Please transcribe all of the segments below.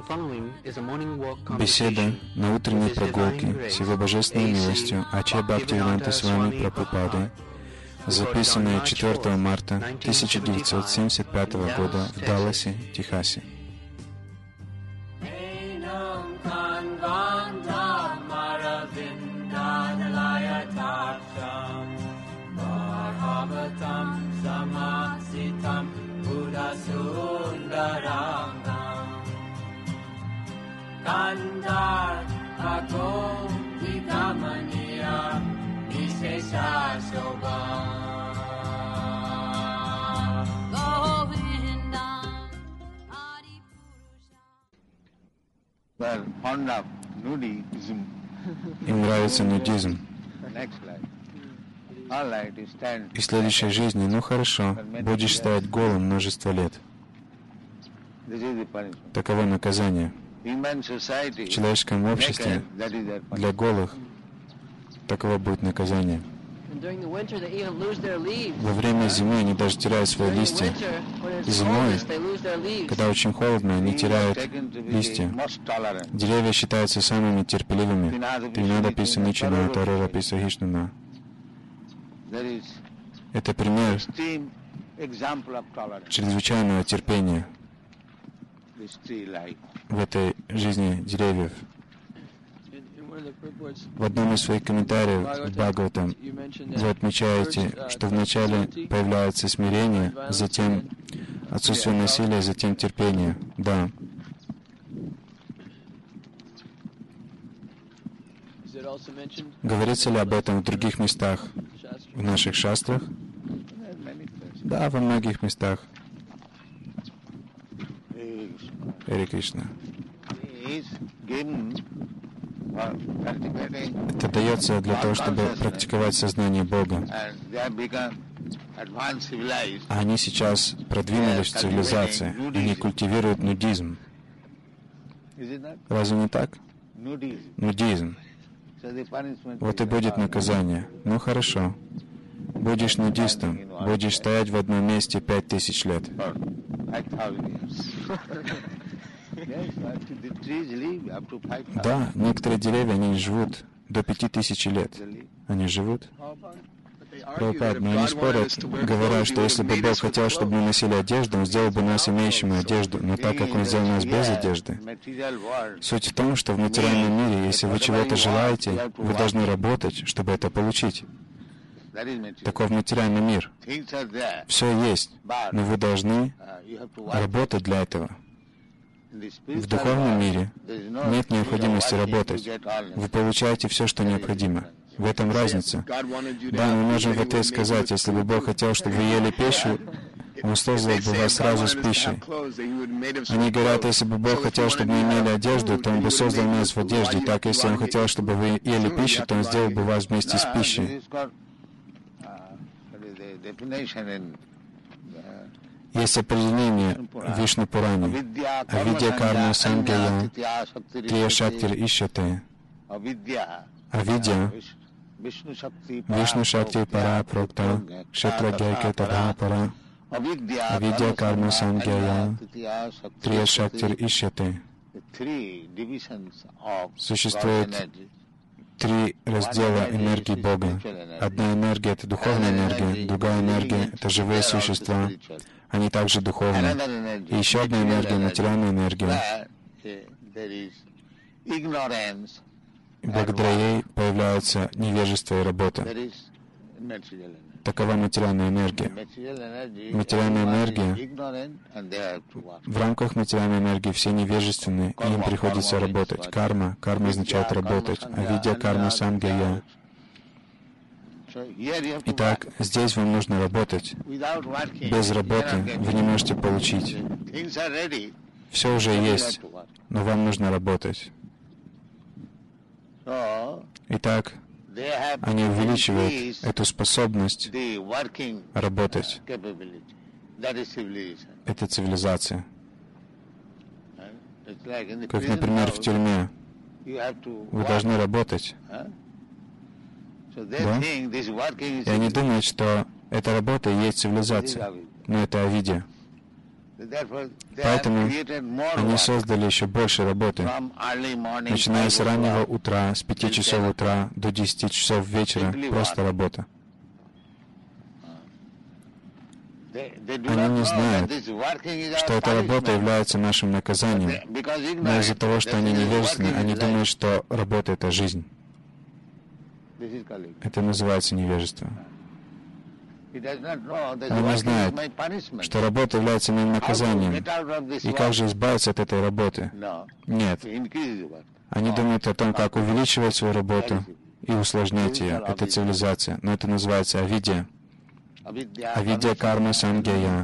Беседа на утренней прогулке с Его Божественной милостью Ачарья Бхактивинода Свами Прабхупадой, записанная 4 марта 1975 года в Далласе, Техасе. Kandar Ago Vigamaniya Vishesha Shobha Govinda Adi Purusha. Well, fond of nudism. Им нравится нудизм. И в следующей жизни, ну хорошо, будешь стоять голым множество лет. Таково наказание. В человеческом обществе для голых таково будет наказание. Во время зимы они даже теряют свои листья. Зимой, когда очень холодно, они теряют листья. Деревья считаются самыми терпеливыми. Тринада писаничана, тарара писахишнана. Это пример чрезвычайного терпения в этой жизни деревьев. В одном из своих комментариев в Бхагаватам вы отмечаете, что вначале появляется смирение, затем отсутствие насилия, затем терпение. Да. Говорится ли об этом в других местах, в наших шастрах? Да, во многих местах. Харе Кришна. Это дается для того, чтобы практиковать сознание Бога. А они сейчас продвинулись в цивилизации. Они культивируют нудизм. Разве не так? Нудизм. Вот и будет наказание. Ну хорошо. Будешь нудистом, будешь стоять в одном месте 5000 лет. Да, некоторые деревья, они живут до 5000 лет. Они живут. Прабхупад, но они спорят, говоря, что если бы Бог хотел, чтобы мы носили одежду, Он сделал бы нас имеющими одежду, но так как Он сделал нас без одежды. Суть в том, что в материальном мире, если вы чего-то желаете, вы должны работать, чтобы это получить. Таков материальный мир. Все есть, но вы должны работать для этого. В духовном мире нет необходимости работать. Вы получаете все, что необходимо. В этом разница. Да, мы можем в ответ сказать, если бы Бог хотел, чтобы вы ели пищу, Он создал бы вас сразу с пищей. Они говорят, если бы Бог хотел, чтобы мы имели одежду, то Он бы создал нас в одежде. Так, если Он хотел, чтобы вы ели пищу, то Он сделал бы вас вместе с пищей. Есть определение в Вишну Пуране. Авидья карма сангья трия шактир ишьяте. Авидья Вишну шакти пара прокта кшетра гьяйке тадха пара. Авидья карма сангья трия шактир ишьяте. Существует 3 раздела энергии Бога. Одна энергия — это духовная энергия, другая энергия — это живые существа. Они также духовны. И еще одна энергия — материальная энергия. И благодаря ей появляется невежество и работа. Такова материальная энергия. Материальная энергия, в рамках материальной энергии все невежественны, и им приходится работать. Карма означает работать. Авидья карма сангья. Итак, здесь вам нужно работать. Без работы вы не можете получить. Все уже есть, но вам нужно работать. Итак, они увеличивают эту способность работать. Это цивилизация. Как, например, в тюрьме. Вы должны работать. Да? И они думают, что эта работа и есть цивилизация. Но это авидья. Поэтому они создали еще больше работы, начиная с раннего утра, с 5 часов утра до 10 часов вечера, просто работа. Они не знают, что эта работа является нашим наказанием, но из-за того, что они невежественны, они думают, что работа — это жизнь. Это называется невежество. Они не знают, что работа является моим наказанием. И как же избавиться от этой работы? Нет. Они думают о том, как увеличивать свою работу и усложнять ее. Это цивилизация. Но это называется авидья. Авидья карма самгьяя.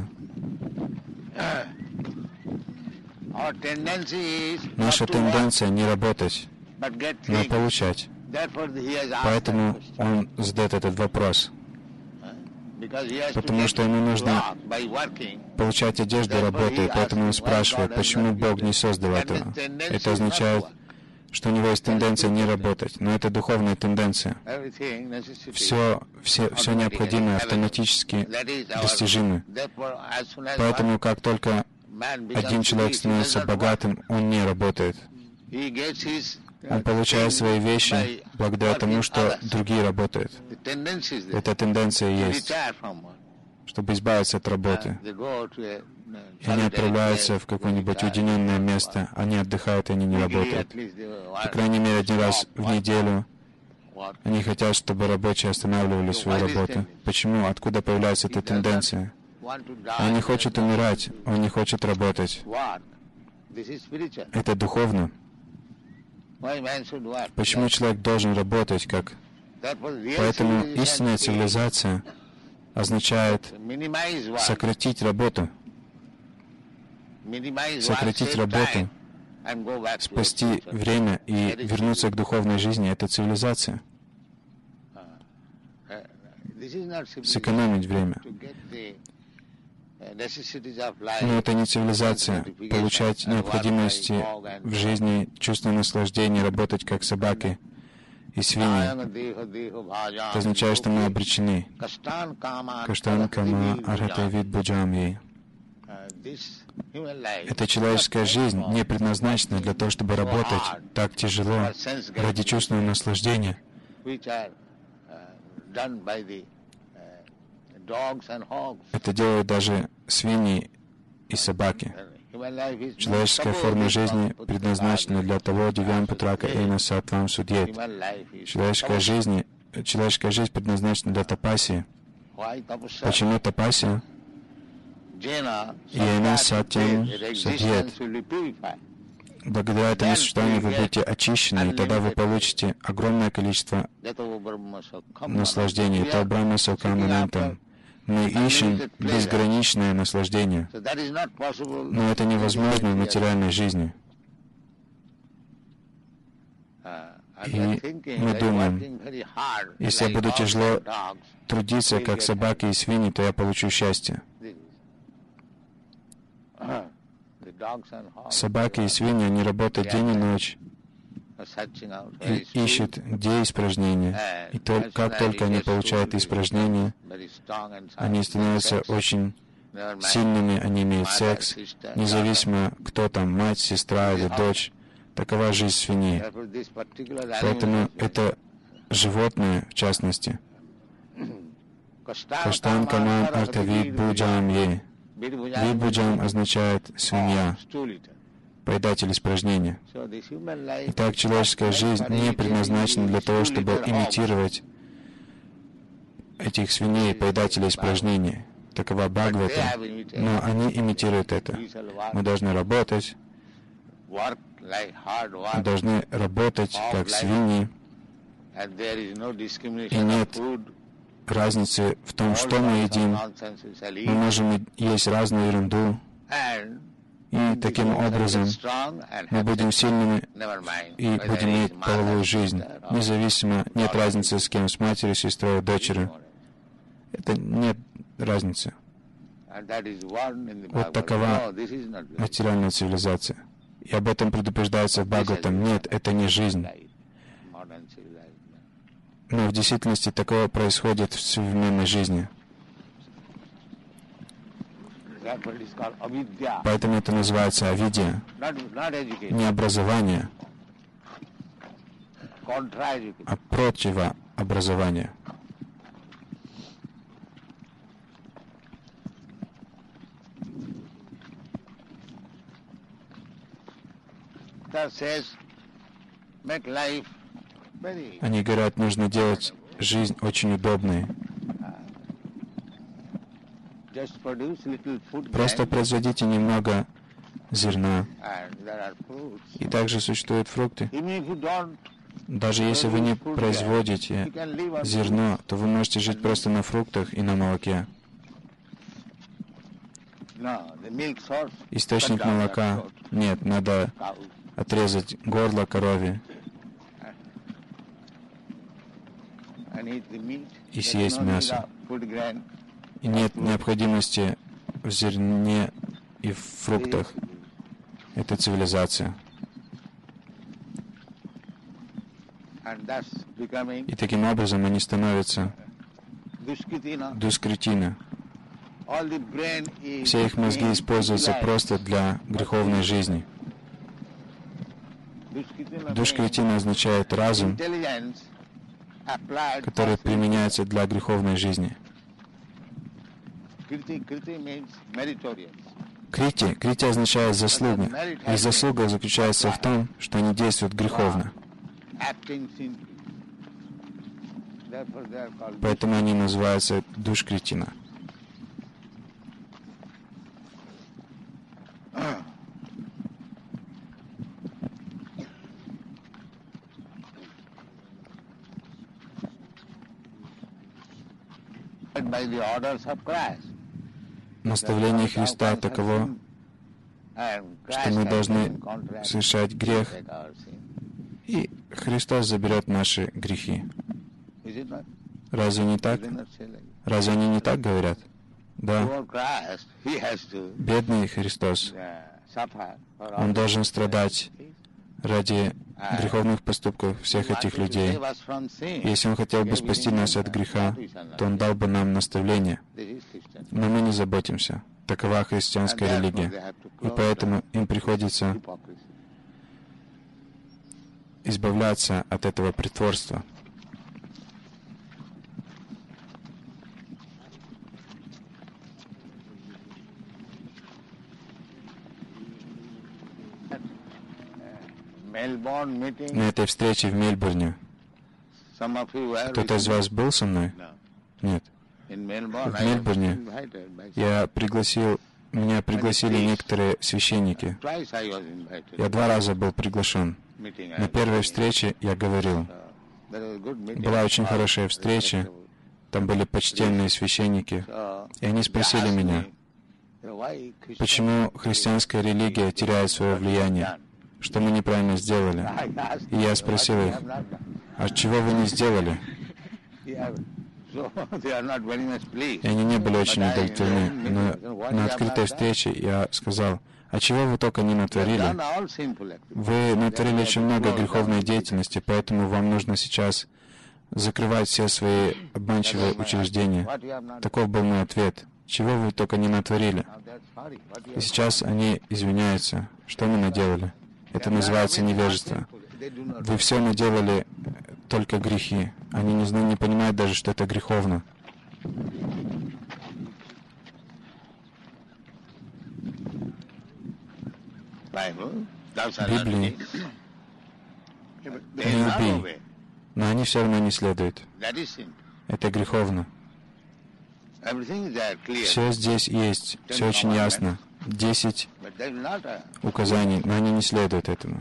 Наша тенденция не работать, но получать. Поэтому он задает этот вопрос. Потому что ему нужно получать одежду работой, поэтому он спрашивает, почему Бог не создал этого. Это означает, что у него есть тенденция не работать, но это духовная тенденция. Все необходимое автоматически достижимо. Поэтому, как только один человек становится богатым, он не работает. Он получает свои вещи благодаря тому, что другие работают. Эта тенденция есть, чтобы избавиться от работы. И они отправляются в какое-нибудь уединенное место, они отдыхают, и они не работают. По крайней мере, один раз в неделю они хотят, чтобы рабочие останавливали свою работу. Почему? Откуда появляется эта тенденция? Он не хочет умирать, он не хочет работать. Это духовно. Почему человек должен работать как? Поэтому истинная цивилизация означает сократить работу. Сократить работу, спасти время и вернуться к духовной жизни — это цивилизация. Сэкономить время. Но это не цивилизация. Получать необходимости в жизни, чувство наслаждения, работать как собаки и свиньи. Это означает, что мы обречены. Каштан кама архата вид буджамьи. Эта человеческая жизнь не предназначена для того, чтобы работать так тяжело ради чувственного наслаждения. Это делают даже свиньи и собаки. Человеческая форма жизни предназначена для того, дивьям путрака эйна сатвам судьет. Человеческая жизнь предназначена для тапаси. Почему тапаси? Эйна сатьям судьет. Благодаря этому сочетанию вы будете очищены, и тогда вы получите огромное количество наслаждений. Это Брахма Саукаманантам. Мы ищем безграничное наслаждение, но это невозможно в материальной жизни. И мы думаем, если я буду тяжело трудиться, как собаки и свиньи, то я получу счастье. Собаки и свиньи, они работают день и ночь и ищут, где испражнения. И как только они получают испражнения, они становятся очень сильными, они имеют секс, независимо, кто там, мать, сестра или дочь. Такова жизнь свиньи. Поэтому это животное, в частности. Каштан каман артавид буджам е. Вид-буджам означает свинья, поедатель испражнения. Итак, человеческая жизнь не предназначена для того, чтобы имитировать этих свиней, поедателей испражнений. Такова Бхагавата, но они имитируют это. Мы должны работать, мы должны работать как свиньи, и нет разницы в том, что мы едим. Мы можем есть разную ерунду, и таким образом мы будем сильными и будем иметь половую жизнь. Независимо, нет разницы с кем, с матерью, сестрой, дочерью. Это нет разницы. Вот такова материальная цивилизация. И об этом предупреждается в Бхагаватам. Нет, это не жизнь. Но в действительности такое происходит в современной жизни. Therefore it is called avidya, Поэтому это называется авидия, not education, не образование, contra-education. а противообразование. That says, make life very Они говорят, нужно делать жизнь очень удобной. just produce little food Просто grain, производите немного зерна. and there are fruits. И также существуют фрукты. Even if you don't, Даже если вы не you производите can live on зерно, то вы можете жить просто на фруктах и на молоке. no, the milk source, Источник cut down молока that source, нет, надо cow, отрезать горло корове and eat the meat. и There's съесть no need мясо. of food grain. И нет необходимости в зерне и в фруктах. Это цивилизация. And thus becoming И таким образом они становятся duskritina. дускретины. All the brain is Все их мозги being используются utilized. просто для греховной жизни. Duskritina Душкретина означает means разум, intelligence applied который for применяется для греховной жизни. Kriti means meritorious. Крити означает заслуга. Их заслуга заключается в том, что они действуют греховно. Acting sinfully. Therefore they are called Поэтому они называются душкретина. by the orders of Christ. Наставление Христа таково, что мы должны совершать грех, и Христос заберет наши грехи. Разве не так? Разве они не так говорят? Да. Бедный Христос, Он должен страдать ради греховных поступков всех этих людей. Если Он хотел бы спасти нас от греха, то Он дал бы нам наставление. Но мы не заботимся. Такова христианская религия. И поэтому им приходится избавляться от этого притворства. На этой встрече в Мельбурне кто-то из вас был со мной? Нет. В Мельбурне меня пригласили некоторые священники. Я 2 раза был приглашен. На первой встрече я говорил. Была очень хорошая встреча. Там были почтенные священники. И они спросили меня, почему христианская религия теряет свое влияние? Что мы неправильно сделали? И я спросил их, а чего вы не сделали? И они не были очень удовлетворены. Но на открытой встрече я сказал, а чего вы только не натворили? Вы натворили очень много греховной деятельности, поэтому вам нужно сейчас закрывать все свои обманчивые учреждения. Таков был мой ответ. Чего вы только не натворили? И сейчас они извиняются. Что мы наделали? Это называется невежество. Вы все наделали только грехи. Они не понимают даже, что это греховно. Библии не убей, но они все равно не следуют. Это греховно. Все здесь есть, все очень ясно. 10 указаний, но они не следуют этому.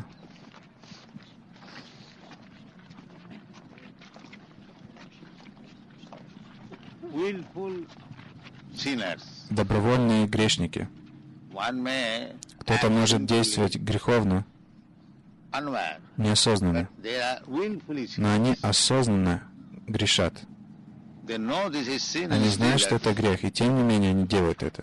Добровольные грешники. Кто-то может действовать греховно, неосознанно, но они осознанно грешат. Они знают, что это грех, и тем не менее они делают это.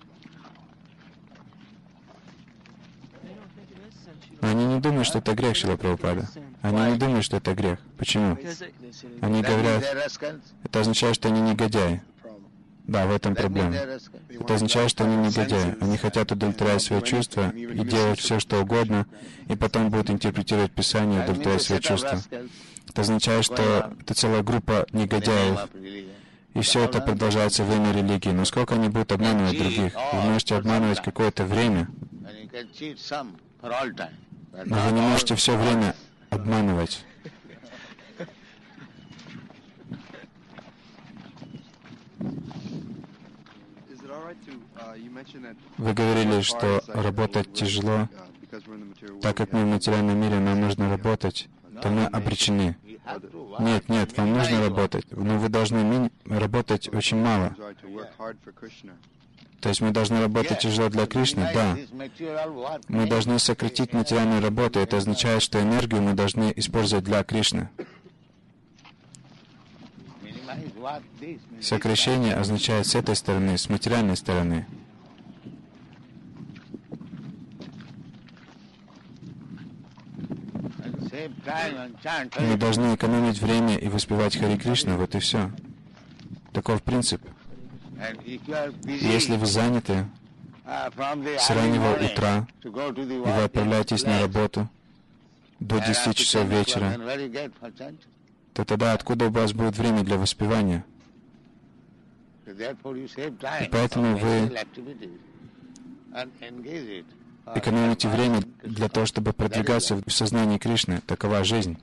Но они не думают, что это грех, Шрила Прабхупада. Они не думают, что это грех. Почему? Они говорят, это означает, что они негодяи. Да, в этом проблема. Это означает, что они негодяи. Они хотят удовлетворять свои чувства и делать все, что угодно, и потом будут интерпретировать Писание и удовлетворять свои чувства. Это означает, что это целая группа негодяев, и все это продолжается во имя религии. Но сколько они будут обманывать других? Вы можете обманывать какое-то время, но вы не можете все время обманывать. Вы говорили, что работать тяжело, так как мы в материальном мире, нам нужно работать, то мы обречены. Нет, вам нужно работать, но вы должны работать очень мало. То есть мы должны работать тяжело для Кришны? Да. Мы должны сократить материальную работу. Это означает, что энергию мы должны использовать для Кришны. Сокращение означает с этой стороны, с материальной стороны. Мы должны экономить время и воспевать Хари Кришна, вот и все. Таков принцип. Если вы заняты с раннего утра, и вы отправляетесь на работу до 10 часов вечера, то тогда откуда у вас будет время для воспевания? И поэтому вы экономите время для того, чтобы продвигаться в сознании Кришны. Такова жизнь.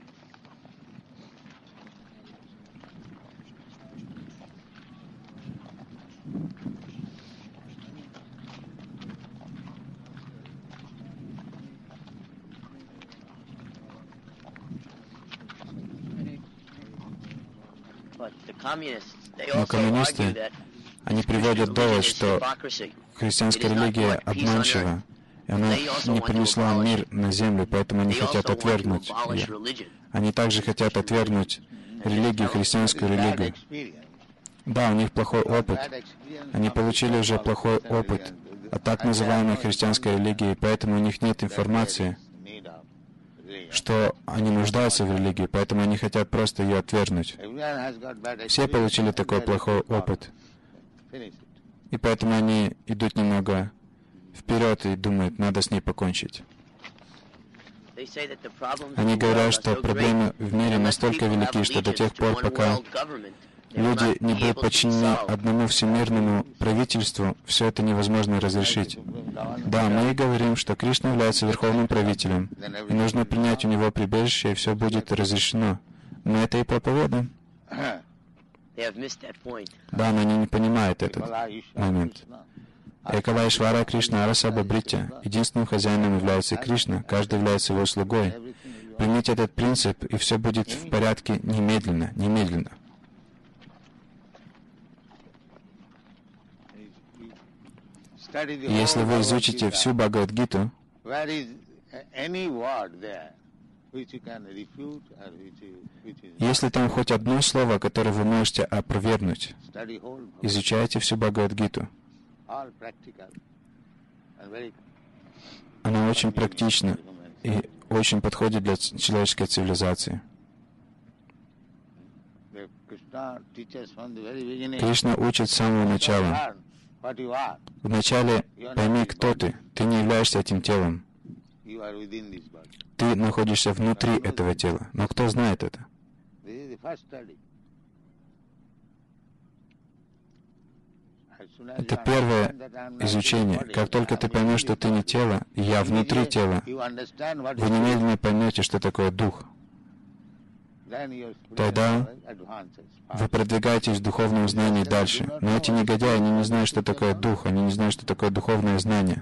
Но коммунисты, они приводят довод, что христианская религия обманчива, и она не принесла мир на землю, поэтому они хотят отвергнуть ее. Они также хотят отвергнуть религию, христианскую религию. Да, у них плохой опыт. Они получили уже плохой опыт от так называемой христианской религии, поэтому у них нет информации, что они нуждаются в религии, поэтому они хотят просто ее отвергнуть. Все получили такой плохой опыт, и поэтому они идут немного вперед и думают, надо с ней покончить. Они говорят, что проблемы в мире настолько велики, что до тех пор, пока люди не будут подчинены одному всемирному правительству, все это невозможно разрешить. Да, мы и говорим, что Кришна является верховным правителем, и нужно принять у него прибежище, и все будет разрешено. Мы это и проповедуем. Да, но они не понимают этот момент. Экавайшвара Кришна Арасаба Бритя. Единственным хозяином является Кришна, каждый является его слугой. Примите этот принцип, и все будет в порядке немедленно, немедленно. Если вы изучите всю Бхагавад-гиту, если там хоть одно слово, которое вы можете опровергнуть, изучайте всю Бхагавад-гиту. Она очень практична и очень подходит для человеческой цивилизации. Кришна учит с самого начала. Вначале пойми, кто ты. Ты не являешься этим телом. Ты находишься внутри этого тела. Но кто знает это? Это первое изучение. Как только ты поймешь, что ты не тело, и я внутри тела, вы немедленно поймете, что такое дух. Тогда вы продвигаетесь в духовном знании дальше. Но эти негодяи, они не знают, что такое дух, они не знают, что такое духовное знание.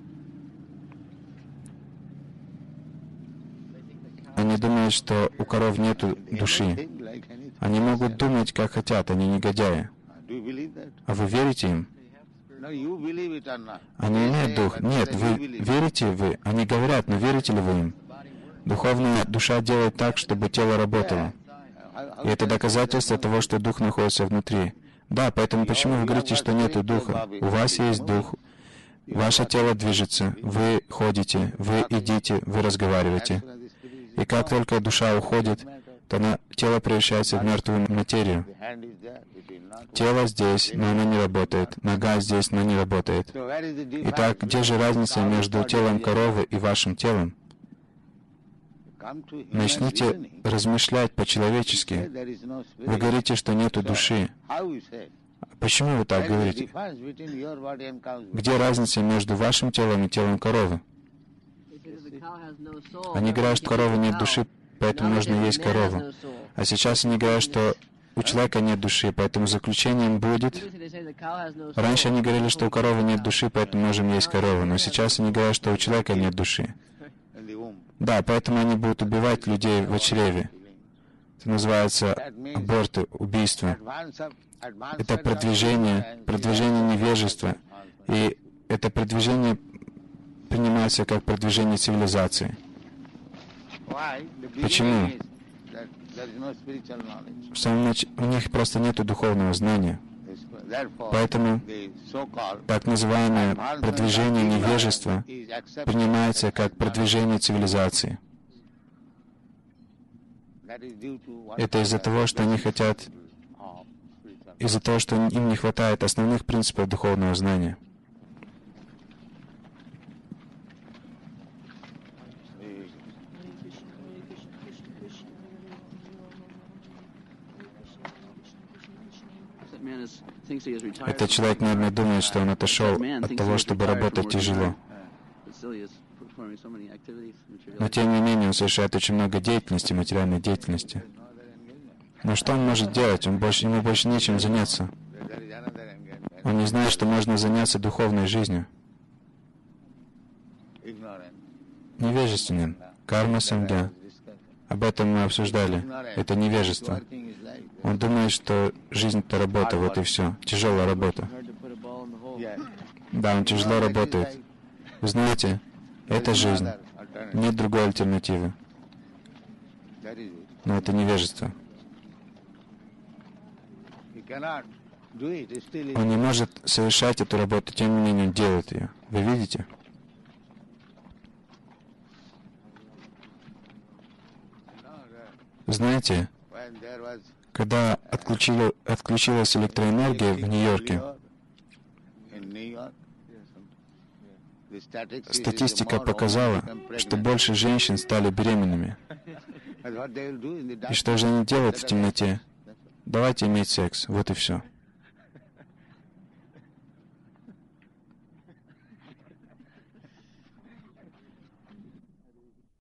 Они думают, что у коров нету души. Они могут думать, как хотят, они негодяи. А вы верите им? Они имеют дух. Нет, вы верите вы? Они говорят, но верите ли вы им? Духовная душа делает так, чтобы тело работало. И это доказательство того, что дух находится внутри. Да, поэтому почему вы говорите, что нету духа? У вас есть дух. Ваше тело движется. Вы ходите, вы идите, вы разговариваете. И как только душа уходит, то тело превращается в мертвую материю. The hand is there, it will not work. Тело здесь, но оно не работает. Нога здесь, но не работает. So where is the difference? Итак, где же разница между телом коровы и вашим телом? Come to human Начните reasoning. размышлять Say по-человечески. there is no spirit. Вы говорите, что нету души. How you say? Почему вы так There is a говорите? difference between your body and cow's body. Где разница между вашим телом и телом коровы? Они говорят, что у коровы нет души, поэтому нужно есть корову. А сейчас они говорят, что у человека нет души, поэтому заключением будет... Раньше они говорили, что у коровы нет души, поэтому можем есть корову, но сейчас они говорят, что у человека нет души. In the womb. Да, поэтому они будут убивать людей в чреве. Это называется аборты, убийство. Это продвижение невежества. И это продвижение принимается как продвижение цивилизации. Почему? В самом у них просто нет духовного знания. Поэтому так называемое продвижение невежества принимается как продвижение цивилизации. Это из-за того, что они хотят, из-за того, что им не хватает основных принципов духовного знания. Этот человек, наверное, думает, что он отошел от того, чтобы работать тяжело. Но тем не менее он совершает очень много деятельности, материальной деятельности. Но что он может делать? Ему больше нечем заняться. Он не знает, что можно заняться духовной жизнью. Невежественен. Карма самдхя. Об этом мы обсуждали. Это невежество. Он думает, что жизнь — это работа, вот и все. Тяжелая работа. Да, он тяжело работает. Вы знаете, это жизнь. Нет другой альтернативы. Но это невежество. Он не может совершать эту работу, тем не менее он делает ее. Вы видите? Знаете, когда отключилась электроэнергия в Нью-Йорке, статистика показала, что больше женщин стали беременными. И что же они делают в темноте? Давайте иметь секс, вот и все.